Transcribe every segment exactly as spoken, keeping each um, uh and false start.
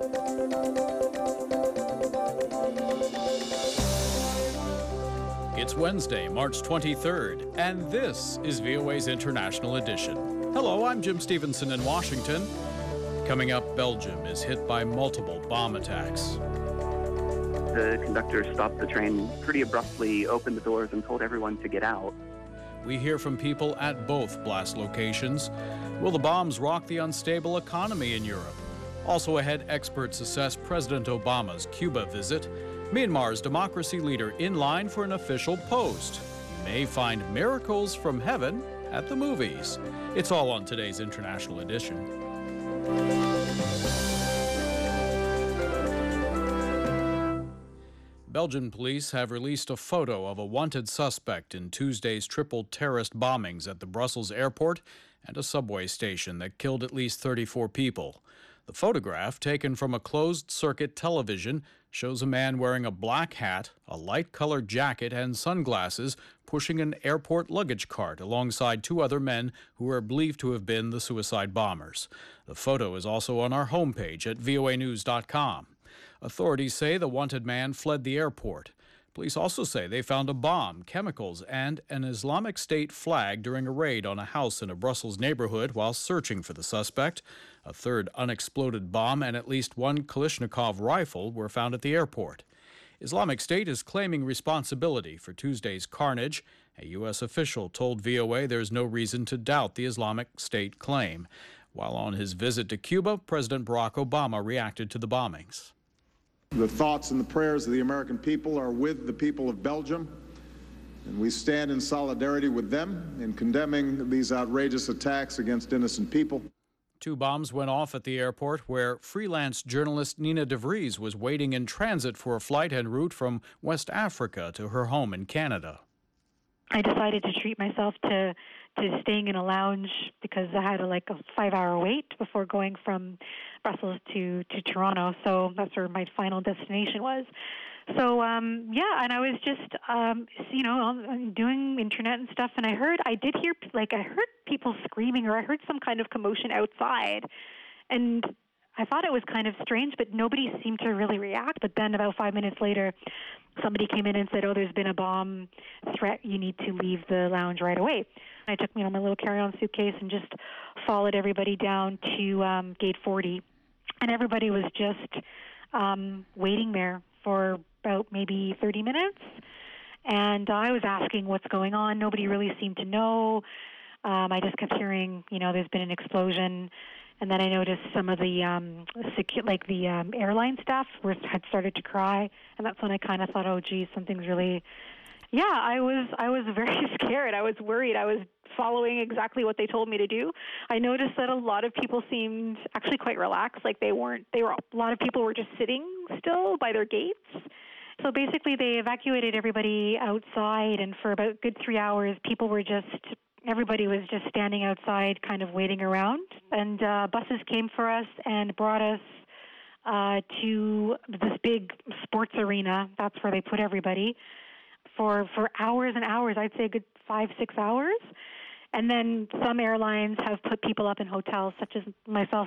It's Wednesday, March twenty-third, and this is V O A's International Edition. Hello, I'm Jim Stevenson in Washington. Coming up, Belgium is hit by multiple bomb attacks. The conductor stopped the train pretty abruptly, opened the doors, and told everyone to get out. We hear from people at both blast locations. Will the bombs rock the unstable economy in Europe? Also ahead, experts assess President Obama's Cuba visit. Myanmar's democracy leader in line for an official post. You may find miracles from heaven at the movies. It's all on today's International Edition. Belgian police have released a photo of a wanted suspect in Tuesday's triple terrorist bombings at the Brussels airport and a subway station that killed at least thirty-four people. The photograph, taken from a closed-circuit television, shows a man wearing a black hat, a light-colored jacket, and sunglasses pushing an airport luggage cart alongside two other men who are believed to have been the suicide bombers. The photo is also on our homepage at V O A news dot com. Authorities say the wanted man fled the airport. Police also say they found a bomb, chemicals, and an Islamic State flag during a raid on a house in a Brussels neighborhood while searching for the suspect. A third unexploded bomb and at least one Kalashnikov rifle were found at the airport. Islamic State is claiming responsibility for Tuesday's carnage. A U S official told V O A there's no reason to doubt the Islamic State claim. While on his visit to Cuba, President Barack Obama reacted to the bombings. The thoughts and the prayers of the American people are with the people of Belgium, and we stand in solidarity with them in condemning these outrageous attacks against innocent people. Two bombs went off at the airport where freelance journalist Nina de Vries was waiting in transit for a flight en route from West Africa to her home in Canada. I decided to treat myself to to staying in a lounge because I had a, like a five-hour wait before going from Brussels to, to Toronto. So that's where my final destination was. So, um, yeah, and I was just, um, you know, doing internet and stuff, and I heard, I did hear, like, I heard people screaming, or I heard some kind of commotion outside, and I thought it was kind of strange, but nobody seemed to really react. But then about five minutes later, somebody came in and said, oh, there's been a bomb threat. You need to leave the lounge right away. I took me on my little carry-on suitcase and just followed everybody down to um, gate forty. And everybody was just um, waiting there for about maybe thirty minutes. And I was asking what's going on. Nobody really seemed to know. Um, I just kept hearing, you know, there's been an explosion. And then I noticed some of the, um, secu- like the um, airline staff were, had started to cry. And that's when I kind of thought, oh, geez, something's really... Yeah, I was I was very scared. I was worried. I was following exactly what they told me to do. I noticed that a lot of people seemed actually quite relaxed. Like they weren't, they were, a lot of people were just sitting still by their gates. So basically they evacuated everybody outside, and for about a good three hours, people were just, everybody was just standing outside kind of waiting around. And uh, buses came for us and brought us uh, to this big sports arena. That's where they put everybody. For, for hours and hours, I'd say a good five, six hours. And then some airlines have put people up in hotels, such as myself.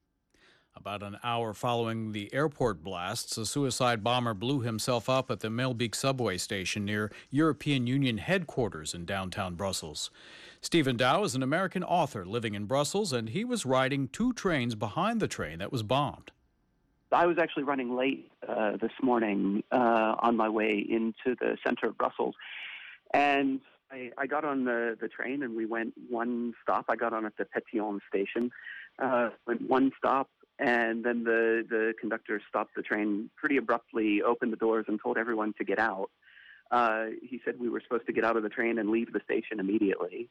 About an hour following the airport blasts, a suicide bomber blew himself up at the Melbeek subway station near European Union headquarters in downtown Brussels. Stephen Dow is an American author living in Brussels, and he was riding two trains behind the train that was bombed. I was actually running late uh, this morning uh, on my way into the center of Brussels. And I, I got on the, the train and we went one stop. I got on at the Pétion station, uh, went one stop, and then the, the conductor stopped the train pretty abruptly, opened the doors, and told everyone to get out. Uh, he said we were supposed to get out of the train and leave the station immediately.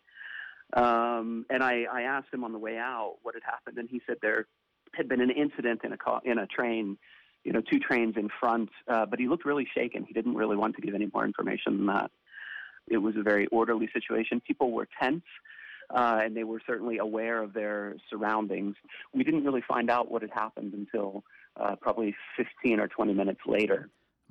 Um, and I, I asked him on the way out what had happened, and he said there had been an incident in a car, in a train, you know, two trains in front, uh, but he looked really shaken. He didn't really want to give any more information than that. It was a very orderly situation. People were tense, uh, and they were certainly aware of their surroundings. We didn't really find out what had happened until uh, probably fifteen or twenty minutes later.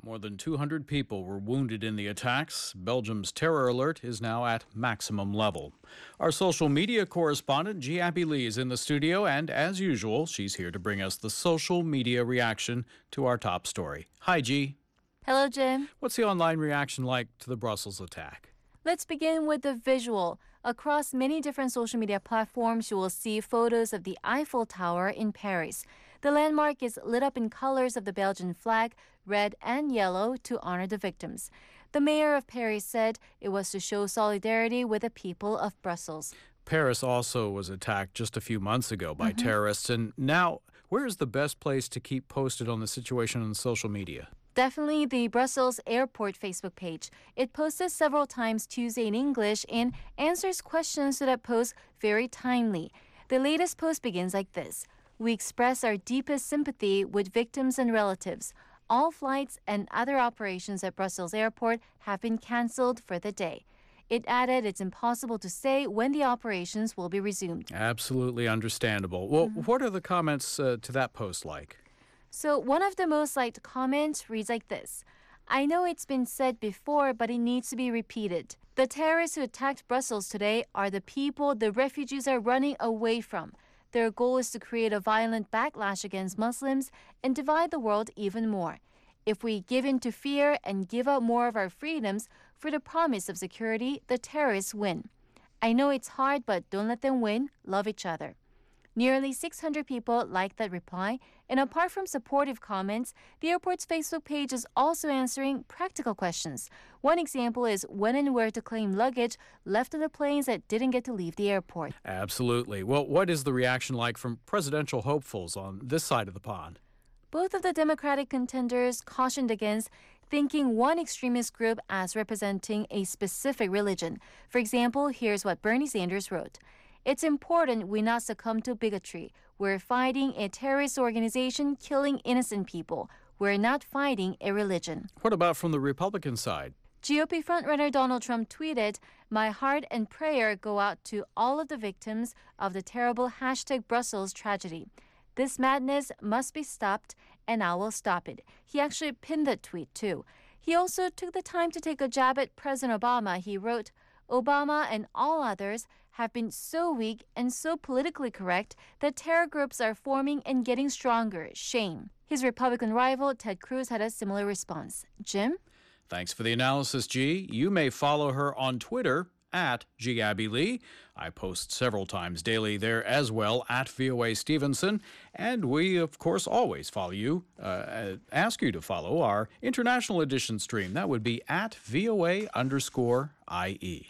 More than two hundred people were wounded in the attacks. Belgium's terror alert is now at maximum level. Our social media correspondent, G. Abby Lee, is in the studio, and as usual, she's here to bring us the social media reaction to our top story. Hi, G. Hello, Jim. What's the online reaction like to the Brussels attack? Let's begin with the visual. Across many different social media platforms, you will see photos of the Eiffel Tower in Paris. The landmark is lit up in colors of the Belgian flag, red and yellow, to honor the victims. The mayor of Paris said it was to show solidarity with the people of Brussels. Paris also was attacked just a few months ago by mm-hmm. terrorists. And now, where is the best place to keep posted on the situation on social media? Definitely the Brussels Airport Facebook page. It posted several times Tuesday in English and answers questions to that post very timely. The latest post begins like this. We express our deepest sympathy with victims and relatives. All flights and other operations at Brussels Airport have been cancelled for the day. It added it's impossible to say when the operations will be resumed. Absolutely understandable. Well, mm-hmm. what are the comments uh, to that post like? So one of the most liked comments reads like this. I know it's been said before, but it needs to be repeated. The terrorists who attacked Brussels today are the people the refugees are running away from. Their goal is to create a violent backlash against Muslims and divide the world even more. If we give in to fear and give up more of our freedoms for the promise of security, the terrorists win. I know it's hard, but don't let them win. Love each other. Nearly six hundred people liked that reply, and apart from supportive comments, the airport's Facebook page is also answering practical questions. One example is when and where to claim luggage left on the planes that didn't get to leave the airport. Absolutely. Well, what is the reaction like from presidential hopefuls on this side of the pond? Both of the Democratic contenders cautioned against thinking one extremist group as representing a specific religion. For example, here's what Bernie Sanders wrote. It's important we not succumb to bigotry. We're fighting a terrorist organization killing innocent people. We're not fighting a religion. What about from the Republican side? G O P frontrunner Donald Trump tweeted, my heart and prayer go out to all of the victims of the terrible hashtag Brussels tragedy. This madness must be stopped, and I will stop it. He actually pinned that tweet, too. He also took the time to take a jab at President Obama. He wrote, Obama and all others have been so weak and so politically correct that terror groups are forming and getting stronger. Shame. His Republican rival, Ted Cruz, had a similar response. Jim? Thanks for the analysis, G. You may follow her on Twitter at G. Abby Lee. I post several times daily there as well at V O A Stevenson. And we, of course, always follow you, uh, ask you to follow our international edition stream. That would be at V O A underscore I E.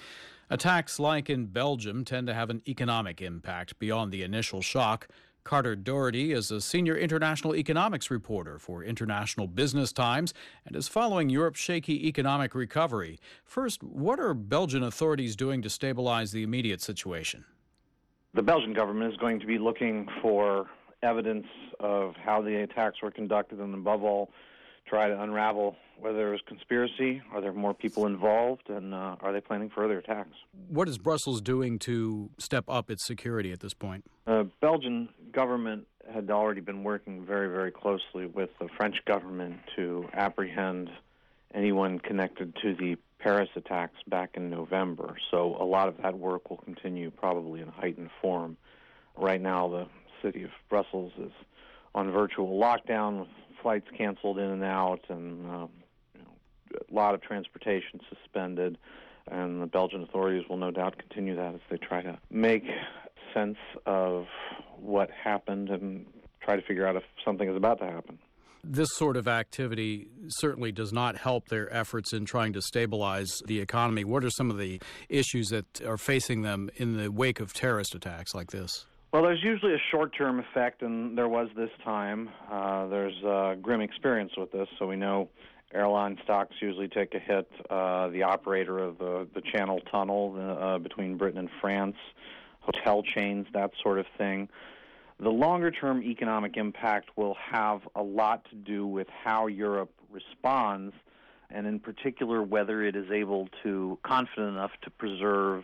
Attacks like in Belgium tend to have an economic impact beyond the initial shock. Carter Doherty is a senior international economics reporter for International Business Times and is following Europe's shaky economic recovery. First, what are Belgian authorities doing to stabilize the immediate situation? The Belgian government is going to be looking for evidence of how the attacks were conducted and, above all, try to unravel whether there was conspiracy, are there more people involved, and uh, are they planning further attacks? What is Brussels doing to step up its security at this point? The Belgian government had already been working very, very closely with the French government to apprehend anyone connected to the Paris attacks back in November. So a lot of that work will continue probably in heightened form. Right now, the city of Brussels is on virtual lockdown with flights canceled in and out, and um, you know, a lot of transportation suspended, and the Belgian authorities will no doubt continue that as they try to make sense of what happened and try to figure out if something is about to happen. This sort of activity certainly does not help their efforts in trying to stabilize the economy. What are some of the issues that are facing them in the wake of terrorist attacks like this? Well, there's usually a short-term effect, and there was this time. Uh, there's a grim experience with this, so we know airline stocks usually take a hit. Uh, the operator of the, the Channel Tunnel uh, between Britain and France, hotel chains, that sort of thing. The longer-term economic impact will have a lot to do with how Europe responds, and in particular whether it is able to, confident enough to preserve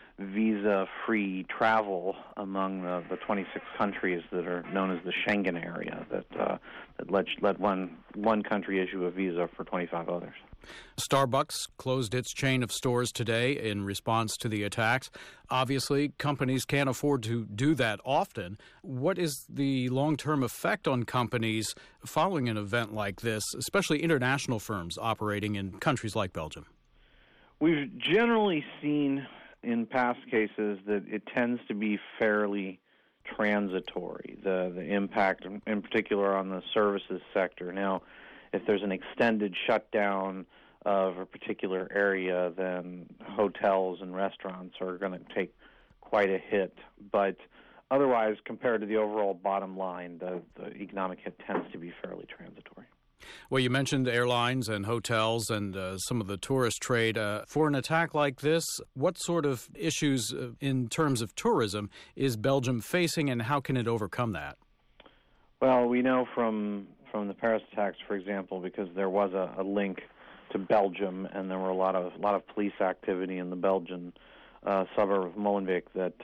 visa-free travel among the, the twenty-six countries that are known as the Schengen area that uh, that let let one one country issue a visa for twenty-five others. Starbucks closed its chain of stores today in response to the attacks. Obviously, companies can't afford to do that often. What is the long-term effect on companies following an event like this, especially international firms operating in countries like Belgium? We've generally seen in past cases that it tends to be fairly transitory, the, the impact in particular on the services sector. Now, if there's an extended shutdown of a particular area, then hotels and restaurants are going to take quite a hit. But otherwise, compared to the overall bottom line, the, the economic hit tends to be fairly transitory. Well, you mentioned airlines and hotels and uh, some of the tourist trade. Uh, for an attack like this, what sort of issues uh, in terms of tourism is Belgium facing, and how can it overcome that? Well, we know from from the Paris attacks, for example, because there was a, a link to Belgium, and there were a lot of a lot of police activity in the Belgian uh, suburb of Molenbeek, that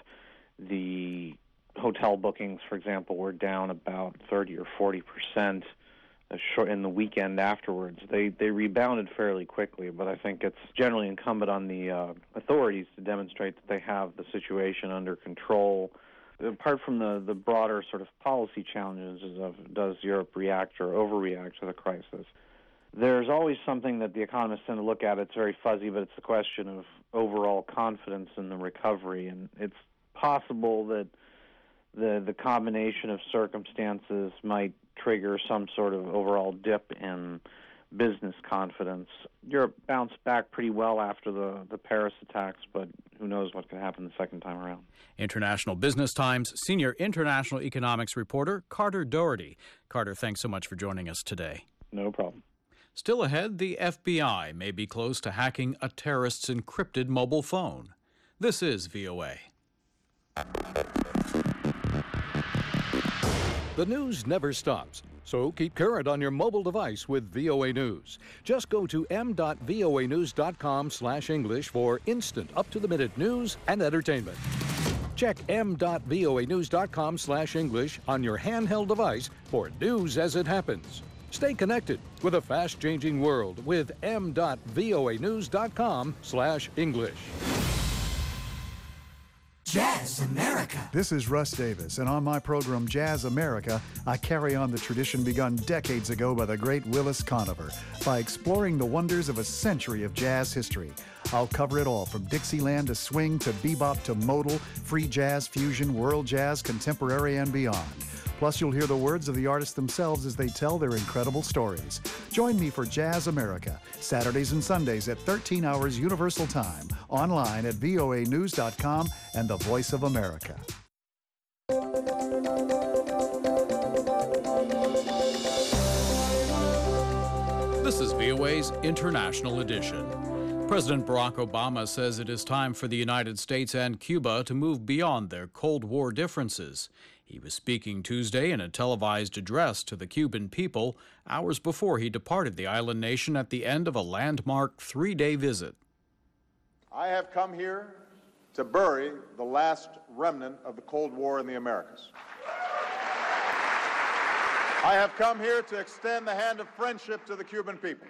the hotel bookings, for example, were down about thirty or forty percent in the weekend afterwards. They they rebounded fairly quickly, but I think it's generally incumbent on the uh, authorities to demonstrate that they have the situation under control. Apart from the, the broader sort of policy challenges of does Europe react or overreact to the crisis, there's always something that the economists tend to look at. It's very fuzzy, but it's the question of overall confidence in the recovery. And it's possible that the the combination of circumstances might trigger some sort of overall dip in business confidence. Europe bounced back pretty well after the, the Paris attacks, but who knows what could happen the second time around. International Business Times senior international economics reporter Carter Doherty. Carter, thanks so much for joining us today. No problem. Still ahead, the F B I may be close to hacking a terrorist's encrypted mobile phone. This is V O A. The news never stops, so keep current on your mobile device with V O A News. Just go to m dot v o a news dot com slash English for instant, up-to-the-minute news and entertainment. Check m dot v o a news dot com slash English on your handheld device for news as it happens. Stay connected with a fast-changing world with m dot v o a news dot com slash English. Jazz America. This is Russ Davis, and on my program Jazz America, I carry on the tradition begun decades ago by the great Willis Conover by exploring the wonders of a century of jazz history. I'll cover it all, from Dixieland to swing to bebop to modal, free jazz, fusion, world jazz, contemporary, and beyond. Plus, you'll hear the words of the artists themselves as they tell their incredible stories. Join me for Jazz America, Saturdays and Sundays at thirteen hours Universal Time, online at v o a news dot com and the Voice of America. This is V O A's International Edition. President Barack Obama says it is time for the United States and Cuba to move beyond their Cold War differences. He was speaking Tuesday in a televised address to the Cuban people hours before he departed the island nation at the end of a landmark three-day visit. I have come here to bury the last remnant of the Cold War in the Americas. I have come here to extend the hand of friendship to the Cuban people.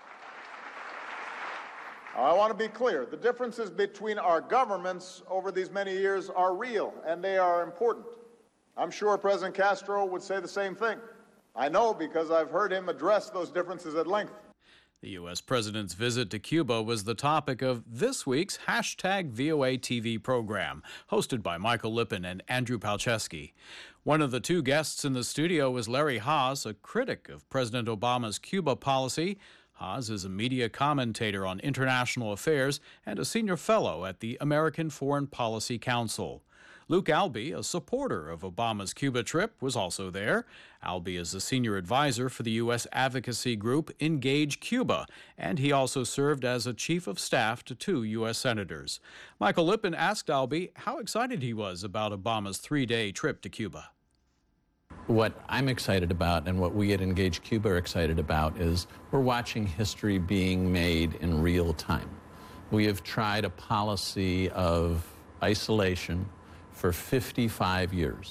I want to be clear. The differences between our governments over these many years are real, and they are important. I'm sure President Castro would say the same thing. I know because I've heard him address those differences at length. The U S president's visit to Cuba was the topic of this week's hashtag V O A T V program, hosted by Michael Lippin and Andrew Palczewski. One of the two guests in the studio was Larry Haas, a critic of President Obama's Cuba policy. Haas is a media commentator on international affairs and a senior fellow at the American Foreign Policy Council. Luke Albee, a supporter of Obama's Cuba trip, was also there. Albee is a senior advisor for the U S advocacy group Engage Cuba, and he also served as a chief of staff to two U S senators. Michael Lippin asked Albee how excited he was about Obama's three-day trip to Cuba. What I'm excited about and what we at Engage Cuba are excited about is we're watching history being made in real time. We have tried a policy of isolation for fifty-five years.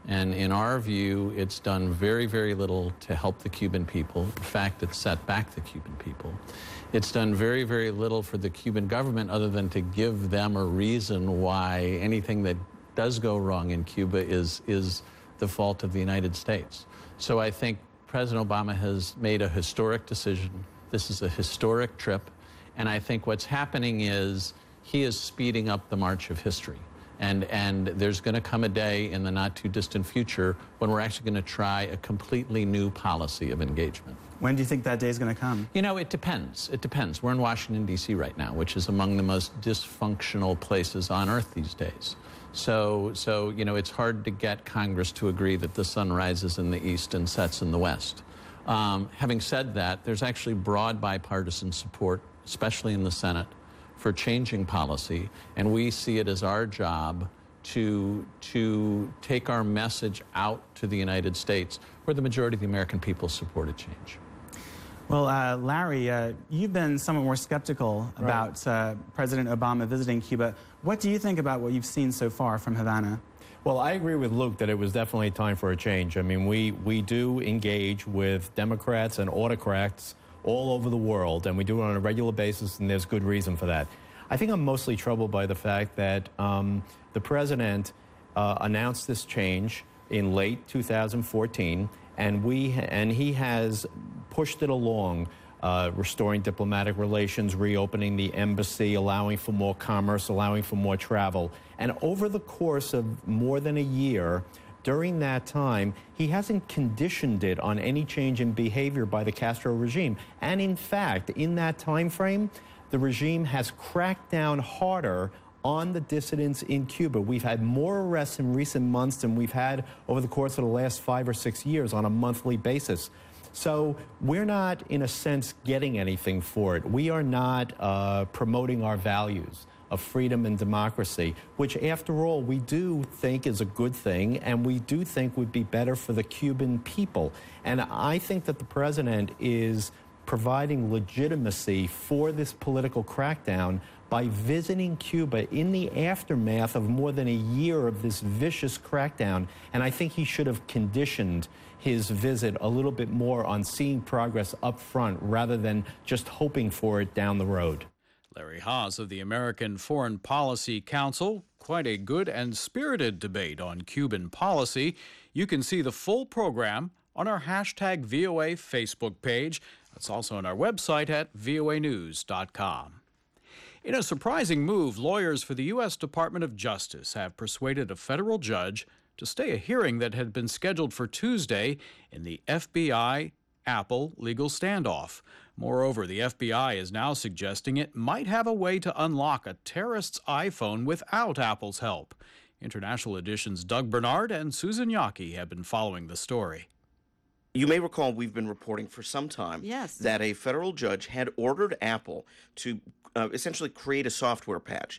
And in our view, it's done very, very little to help the Cuban people. In fact, it's set back the Cuban people. It's done very, very little for the Cuban government other than to give them a reason why anything that does go wrong in Cuba is, is the fault of the United States. So I think President Obama has made a historic decision. This is a historic trip. And I think what's happening is he is speeding up the march of history. And, and there's going to come a day in the not-too-distant future when we're actually going to try a completely new policy of engagement. When do you think that day is going to come? You know, it depends. It depends. We're in Washington, D C right now, which is among the most dysfunctional places on earth these days. So, so, you know, it's hard to get Congress to agree that the sun rises in the east and sets in the west. Um, having said that, there's actually broad bipartisan support, especially in the Senate, for changing policy, and we see it as our job to, to take our message out to the United States, where the majority of the American people support a change. Well, uh, Larry, uh, you've been somewhat more skeptical Right. about uh, President Obama visiting Cuba. What do you think about what you've seen so far from Havana? Well, I agree with Luke that it was definitely time for a change. I mean, we, we do engage with Democrats and autocrats all over the world, and we do it on a regular basis, and there's good reason for that. I think I'm mostly troubled by the fact that um, the president uh, announced this change in late two thousand fourteen, and we and he has pushed it along, uh, restoring diplomatic relations, reopening the embassy, allowing for more commerce, allowing for more travel. And over the course of more than a year, during that time, he hasn't conditioned it on any change in behavior by the Castro regime. And in fact, in that time frame, the regime has cracked down harder on the dissidents in Cuba. We've had more arrests in recent months than we've had over the course of the last five or six years on a monthly basis. So we're not, in a sense, getting anything for it. We are not uh, promoting our values of freedom and democracy, which, after all, we do think is a good thing, and we do think would be better for the Cuban people. And I think that the president is providing legitimacy for this political crackdown by visiting Cuba in the aftermath of more than a year of this vicious crackdown. And I think he should have conditioned his visit a little bit more on seeing progress up front rather than just hoping for it down the road. Larry Haas of the American Foreign Policy Council. Quite a good and spirited debate on Cuban policy. You can see the full program on our hashtag V O A Facebook page. It's also on our website at V O A news dot com. In a surprising move, lawyers for the U S Department of Justice have persuaded a federal judge to stay a hearing that had been scheduled for Tuesday in the F B I-Apple legal standoff. Moreover, the F B I is now suggesting it might have a way to unlock a terrorist's iPhone without Apple's help. International Edition's Doug Bernard and Susan Yockey have been following the story. You may recall we've been reporting for some time yes. that a federal judge had ordered Apple to uh, essentially create a software patch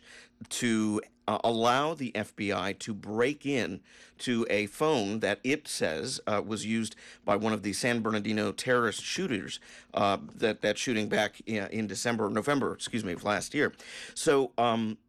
to uh, allow the F B I to break in to a phone that it says uh, was used by one of the San Bernardino terrorist shooters, uh, that, that shooting back in, in December, November, excuse me, of last year. So, um,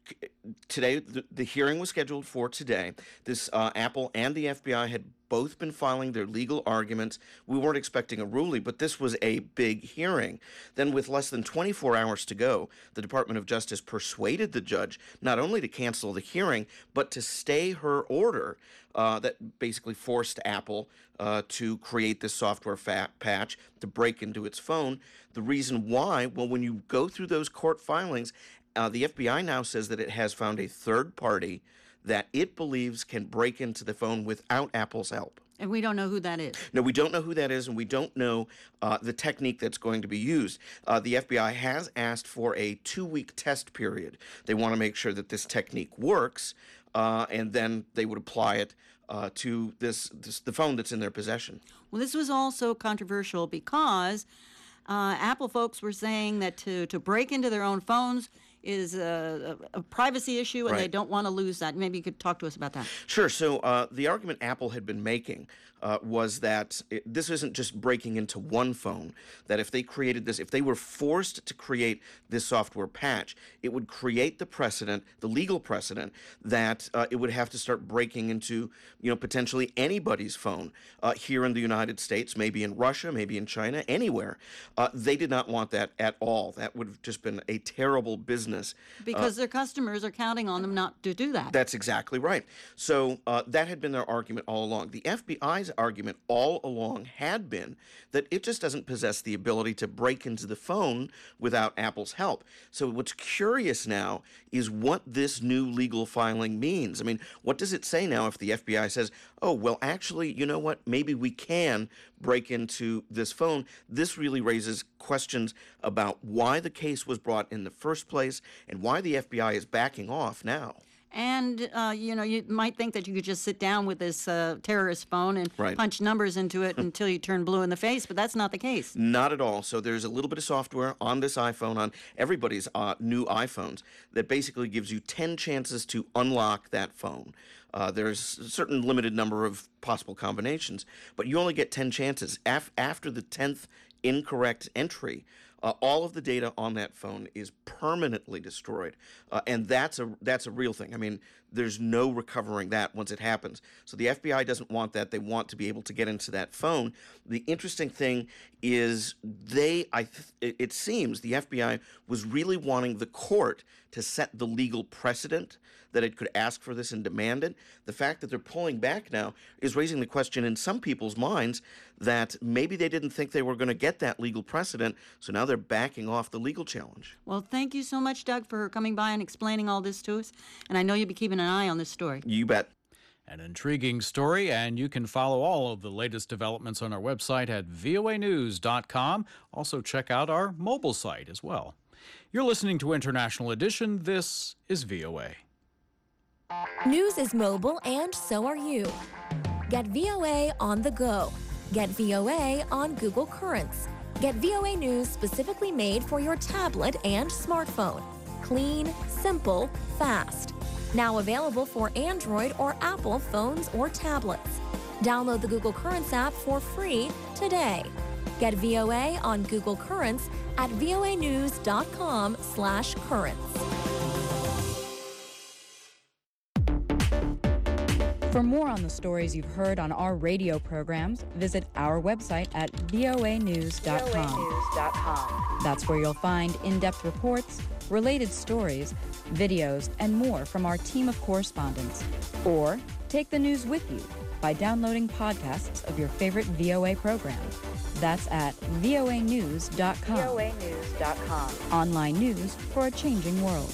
Today, the, the hearing was scheduled for today. This uh, Apple and the F B I had both been filing their legal arguments. We weren't expecting a ruling, but this was a big hearing. Then, with less than twenty-four hours to go, the Department of Justice persuaded the judge not only to cancel the hearing, but to stay her order uh, that basically forced Apple uh, to create this software fa- patch to break into its phone. The reason why, well, when you go through those court filings, Uh, the F B I now says that it has found a third party that it believes can break into the phone without Apple's help. And we don't know who that is. No, we don't know who that is, and we don't know uh, the technique that's going to be used. Uh, the F B I has asked for a two-week test period. They want to make sure that this technique works, uh, and then they would apply it uh, to this, this the phone that's in their possession. Well, this was also controversial because uh, Apple folks were saying that to, to break into their own phones, is a, a, a privacy issue, and Right. they don't want to lose that. Maybe you could talk to us about that. Sure. So uh, the argument Apple had been making uh, was that it, this isn't just breaking into one phone, that if they created this, if they were forced to create this software patch, it would create the precedent, the legal precedent, that uh, it would have to start breaking into, you know, potentially anybody's phone uh, here in the United States, maybe in Russia, maybe in China, anywhere. Uh, they did not want that at all. That would have just been a terrible business. Because Uh, their customers are counting on them not to do that. That's exactly right. So uh, that had been their argument all along. The F B I's argument all along had been that it just doesn't possess the ability to break into the phone without Apple's help. So what's curious now is what this new legal filing means. I mean, what does it say now if the F B I says, oh, well, actually, you know what, maybe we can break into this phone? This really raises questions about why the case was brought in the first place and why the F B I is backing off now. And, uh, you know, you might think that you could just sit down with this uh, terrorist phone and Right. punch numbers into it until you turn blue in the face, but that's not the case. Not at all. So there's a little bit of software on this iPhone, on everybody's uh, new iPhones, that basically gives you ten chances to unlock that phone. Uh, there's a certain limited number of possible combinations, but you only get ten chances. Af- after the tenth incorrect entry, uh, all of the data on that phone is permanently destroyed, uh, and that's a that's a real thing. I mean, there's no recovering that once it happens. So the F B I doesn't want that. They want to be able to get into that phone. The interesting thing is they, I th- it, it seems, the F B I was really wanting the court to set the legal precedent that it could ask for this and demand it. The fact that they're pulling back now is raising the question in some people's minds that maybe they didn't think they were going to get that legal precedent, so now they're backing off the legal challenge. Well, thank you so much, Doug, for coming by and explaining all this to us. And I know you'll be keeping an eye on this story. You bet. An intriguing story, and you can follow all of the latest developments on our website at V O A news dot com. Also, check out our mobile site as well. You're listening to International Edition. This is V O A. News is mobile, and so are you. Get V O A on the go. Get V O A on Google Currents. Get V O A News specifically made for your tablet and smartphone. Clean, simple, fast. Now available for Android or Apple phones or tablets. Download the Google Currents app for free today. Get V O A on Google Currents at V O A news dot com slash currents. For more on the stories you've heard on our radio programs, visit our website at V O A news dot com. That's where you'll find in-depth reports, related stories, videos, and more from our team of correspondents. Or take the news with you by downloading podcasts of your favorite V O A program. That's at V O A news dot com. V O A news dot com. Online news for a changing world.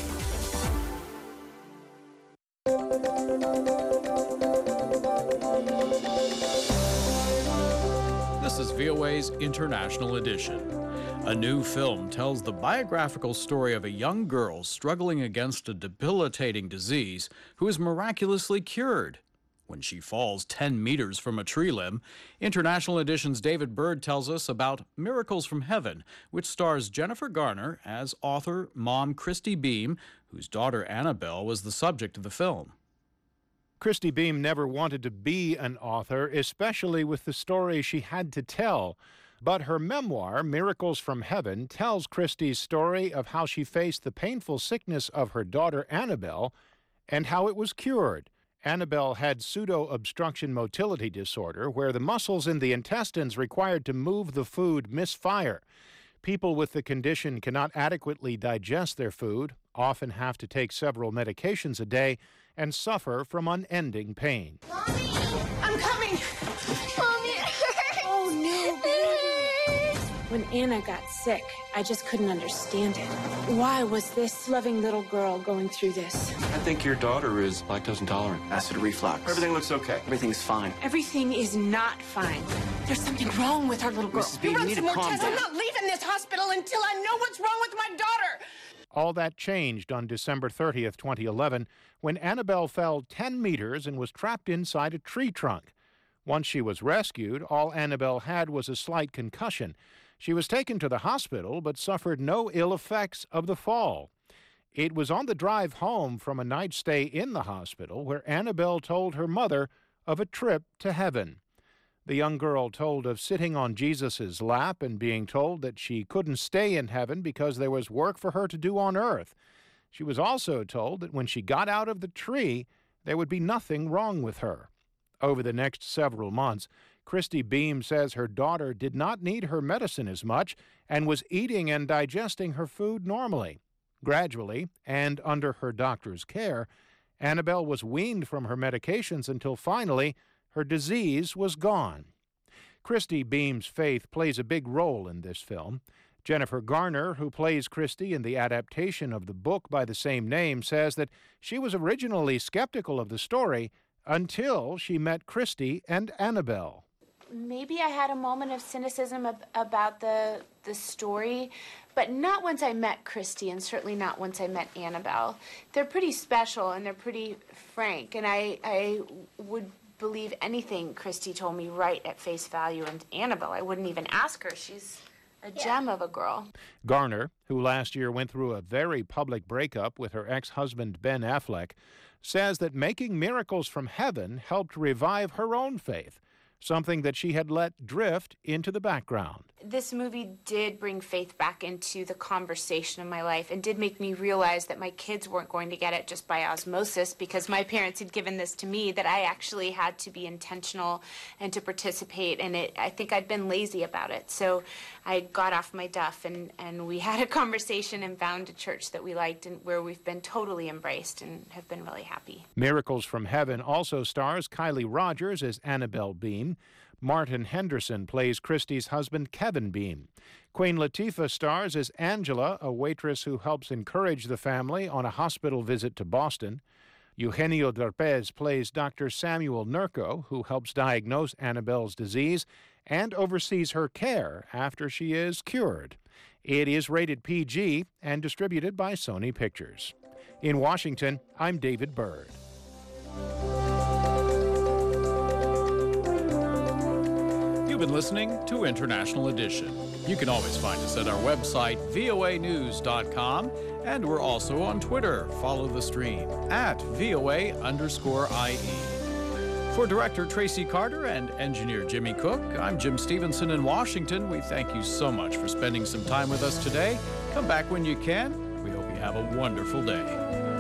This is V O A's International Edition. A new film tells the biographical story of a young girl struggling against a debilitating disease who is miraculously cured. When she falls ten meters from a tree limb, International Edition's David Bird tells us about Miracles from Heaven, which stars Jennifer Garner as author mom Christy Beam, whose daughter Annabelle was the subject of the film. Christy Beam never wanted to be an author, especially with the story she had to tell. But her memoir, Miracles from Heaven, tells Christy's story of how she faced the painful sickness of her daughter Annabelle and how it was cured. Annabelle had pseudo-obstruction motility disorder, where the muscles in the intestines required to move the food misfire. People with the condition cannot adequately digest their food, often have to take several medications a day, and suffer from unending pain. Mommy! I'm coming! Mommy, it hurts! Oh, no, baby. When Anna got sick, I just couldn't understand it. Why was this loving little girl going through this? I think your daughter is lactose intolerant. Acid reflux. Everything looks okay. Everything's fine. Everything is not fine. There's something wrong with our little girl. Missus B, you need to calm down. I'm not leaving this hospital until I know what's wrong with my daughter! All that changed on December thirtieth, twenty eleven, when Annabelle fell ten meters and was trapped inside a tree trunk. Once she was rescued, all Annabelle had was a slight concussion. She was taken to the hospital but suffered no ill effects of the fall. It was on the drive home from a night stay in the hospital where Annabelle told her mother of a trip to heaven. The young girl told of sitting on Jesus' lap and being told that she couldn't stay in heaven because there was work for her to do on earth. She was also told that when she got out of the tree, there would be nothing wrong with her. Over the next several months, Christy Beam says her daughter did not need her medicine as much and was eating and digesting her food normally. Gradually, and under her doctor's care, Annabelle was weaned from her medications until finally her disease was gone. Christy Beam's faith plays a big role in this film. Jennifer Garner, who plays Christy in the adaptation of the book by the same name, says that she was originally skeptical of the story until she met Christy and Annabelle. Maybe I had a moment of cynicism ab- about the the story, but not once I met Christy, and certainly not once I met Annabelle. They're pretty special and they're pretty frank, and I, I would believe anything Christy told me right at face value. And Annabelle, I wouldn't even ask her. She's a yeah. gem of a girl. Garner, who last year went through a very public breakup with her ex-husband Ben Affleck, says that making Miracles from Heaven helped revive her own faith, something that she had let drift into the background. This movie did bring faith back into the conversation of my life and did make me realize that my kids weren't going to get it just by osmosis because my parents had given this to me, that I actually had to be intentional and to participate, and it, I think I'd been lazy about it. So I got off my duff and, and we had a conversation and found a church that we liked and where we've been totally embraced and have been really happy. Miracles from Heaven also stars Kylie Rogers as Annabelle Beam. Martin Henderson plays Christy's husband, Kevin Beam. Queen Latifah stars as Angela, a waitress who helps encourage the family on a hospital visit to Boston. Eugenio Derpez plays Doctor Samuel Nurko, who helps diagnose Annabelle's disease and oversees her care after she is cured. It is rated P G and distributed by Sony Pictures. In Washington, I'm David Byrd. You've been listening to International Edition. You can always find us at our website, V O A news dot com, and we're also on Twitter. Follow the stream at V O A underscore I E. For director Tracy Carter and engineer Jimmy Cook, I'm Jim Stevenson in Washington. We thank you so much for spending some time with us today. Come back when you can. We hope you have a wonderful day.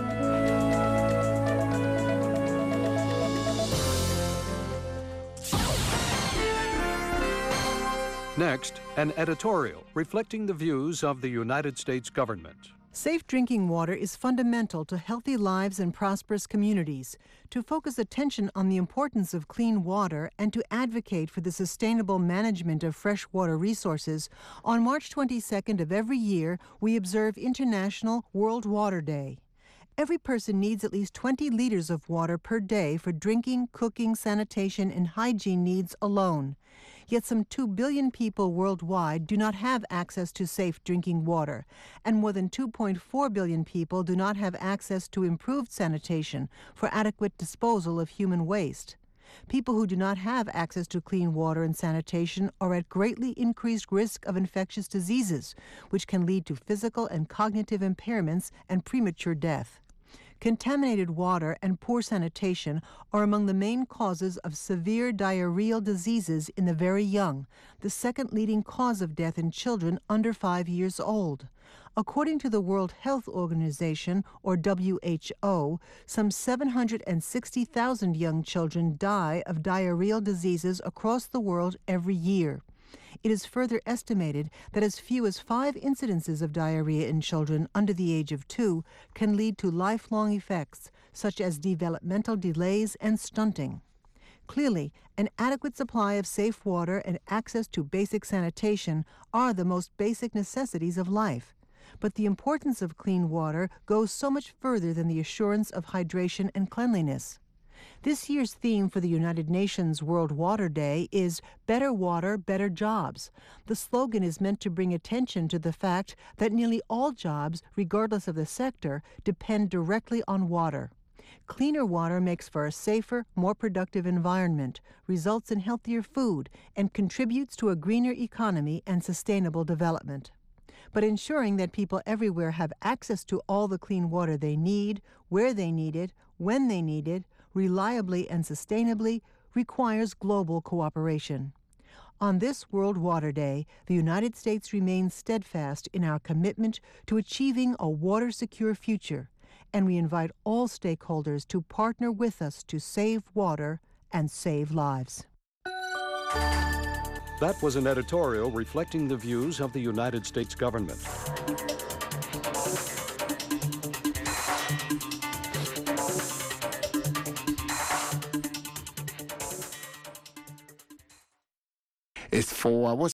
Next, an editorial reflecting the views of the United States government. Safe drinking water is fundamental to healthy lives and prosperous communities. To focus attention on the importance of clean water and to advocate for the sustainable management of freshwater resources, on March twenty-second of every year, we observe International World Water Day. Every person needs at least twenty liters of water per day for drinking, cooking, sanitation, and hygiene needs alone. Yet some two billion people worldwide do not have access to safe drinking water, and more than two point four billion people do not have access to improved sanitation for adequate disposal of human waste. People who do not have access to clean water and sanitation are at greatly increased risk of infectious diseases, which can lead to physical and cognitive impairments and premature death. Contaminated water and poor sanitation are among the main causes of severe diarrheal diseases in the very young, the second leading cause of death in children under five years old. According to the World Health Organization, or W H O, some seven hundred sixty thousand young children die of diarrheal diseases across the world every year. It is further estimated that as few as five incidences of diarrhea in children under the age of two can lead to lifelong effects, such as developmental delays and stunting. Clearly, an adequate supply of safe water and access to basic sanitation are the most basic necessities of life. But the importance of clean water goes so much further than the assurance of hydration and cleanliness. This year's theme for the United Nations World Water Day is Better Water, Better Jobs. The slogan is meant to bring attention to the fact that nearly all jobs, regardless of the sector, depend directly on water. Cleaner water makes for a safer, more productive environment, results in healthier food, and contributes to a greener economy and sustainable development. but ensuring that people everywhere have access to all the clean water they need, where they need it, when they need it, reliably and sustainably, requires global cooperation. On this World Water Day, the United States remains steadfast in our commitment to achieving a water-secure future, and we invite all stakeholders to partner with us to save water and save lives. That was an editorial reflecting the views of the United States government. It's four hours